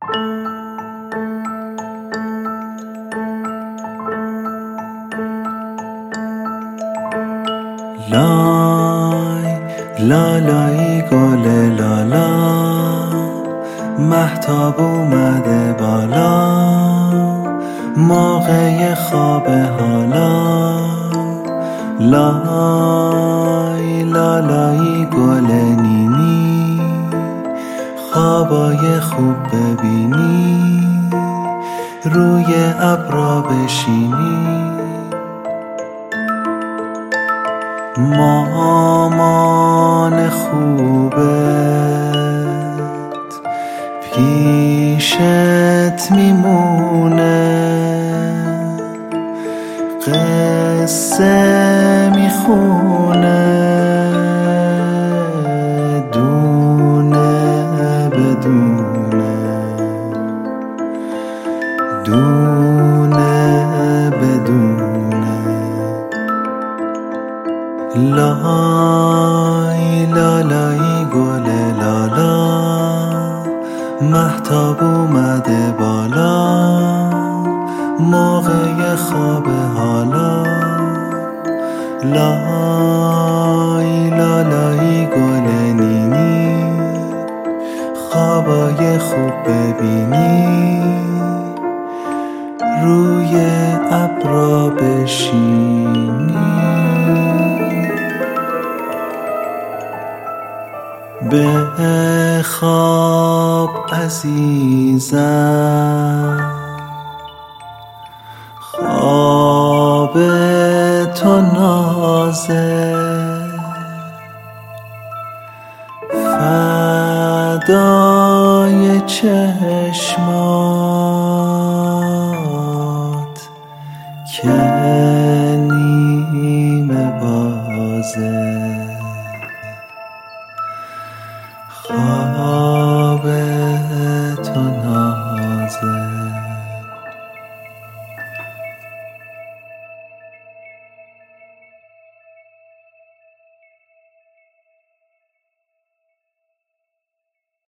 لای لالایی گل لالا، مهتاب اومده بالا، موقع خواب حالا. لای لالایی گل نینی، خوابای خوب ببینی، روی ابرا بشینی. مامان خوبت پیشت میمونه، قصه میخونه، دونه بدونه، دونه بدونه. لای لالایی گل لالا، مهتاب اومده بالا، موقع خواب حالا. لای لالایی گل نینی، خوابای خوب ببینی، روی ابرا بشینی. به خواب عزیزم، خواب تو نازه، فدای چشمات که نیمه بازه.